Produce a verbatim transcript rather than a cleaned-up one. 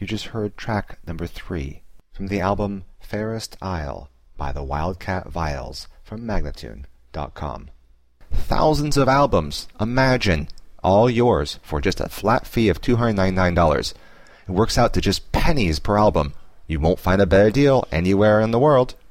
You just heard track number three from the album Fairest Isle by the Wildcat Vials from Magnatune dot com. Thousands of albums, imagine, all yours for just a flat fee of two hundred ninety-nine dollars. It works out to just pennies per album. You won't find a better deal anywhere in the world.